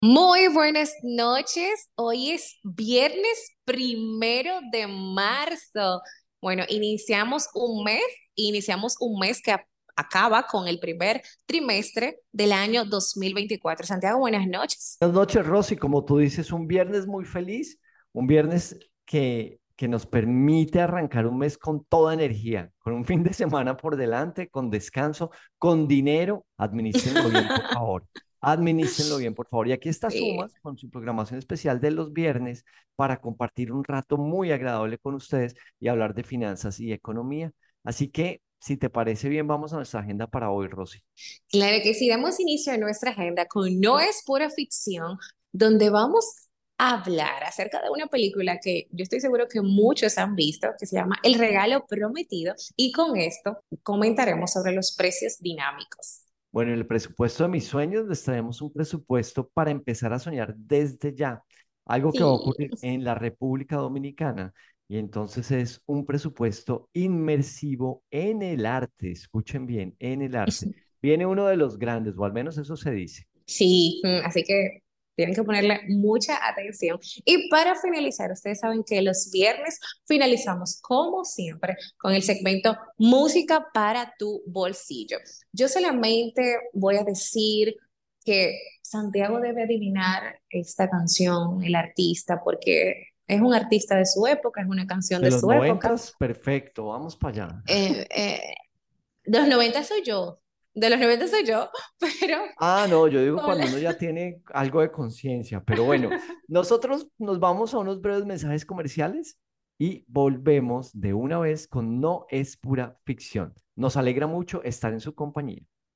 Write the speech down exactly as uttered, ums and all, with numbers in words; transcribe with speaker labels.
Speaker 1: Muy buenas noches. Hoy es viernes primero de marzo. Bueno, iniciamos un mes, iniciamos un mes que a- acaba con el primer trimestre del año dos mil veinticuatro. Santiago, buenas noches.
Speaker 2: Buenas noches, Rosy. Como tú dices, un viernes muy feliz, un viernes que, que nos permite arrancar un mes con toda energía, con un fin de semana por delante, con descanso, con dinero. Adminístrenlo bien, por favor. Adminístrenlo bien, por favor. Y aquí está
Speaker 1: Sí.
Speaker 2: Sumas con su programación especial de los viernes para compartir un rato muy agradable con ustedes y hablar de finanzas y economía. Así que, si te parece bien, vamos a nuestra agenda para hoy, Rosy.
Speaker 1: Claro que sí, damos inicio a nuestra agenda con No es pura ficción, donde vamos a hablar acerca de una película que yo estoy seguro que muchos han visto, que se llama El regalo prometido, y con esto comentaremos sobre los precios dinámicos.
Speaker 2: Bueno, en el presupuesto de mis sueños les traemos un presupuesto para empezar a soñar desde ya, algo que va a
Speaker 1: Sí.
Speaker 2: ocurrir en la República Dominicana. Y entonces es un presupuesto inmersivo en el arte, escuchen bien, en el arte. Viene uno de los grandes, o al menos eso se dice.
Speaker 1: Sí, mm, así que tienen que ponerle mucha atención. Y para finalizar, ustedes saben que los viernes finalizamos, como siempre, con el segmento Música para tu bolsillo. Yo solamente voy a decir que Santiago debe adivinar esta canción, el artista, porque es un artista de su época, es una canción
Speaker 2: De
Speaker 1: de
Speaker 2: los
Speaker 1: su época.
Speaker 2: noventas, perfecto, vamos para allá.
Speaker 1: Eh, eh, de los noventa soy yo, de los noventa soy yo, pero...
Speaker 2: Ah, no, yo digo
Speaker 1: con
Speaker 2: cuando
Speaker 1: la-
Speaker 2: uno ya tiene algo de conciencia, pero bueno, nosotros nos vamos a unos breves mensajes comerciales y volvemos de una vez con No es pura ficción. Nos alegra mucho estar en su compañía.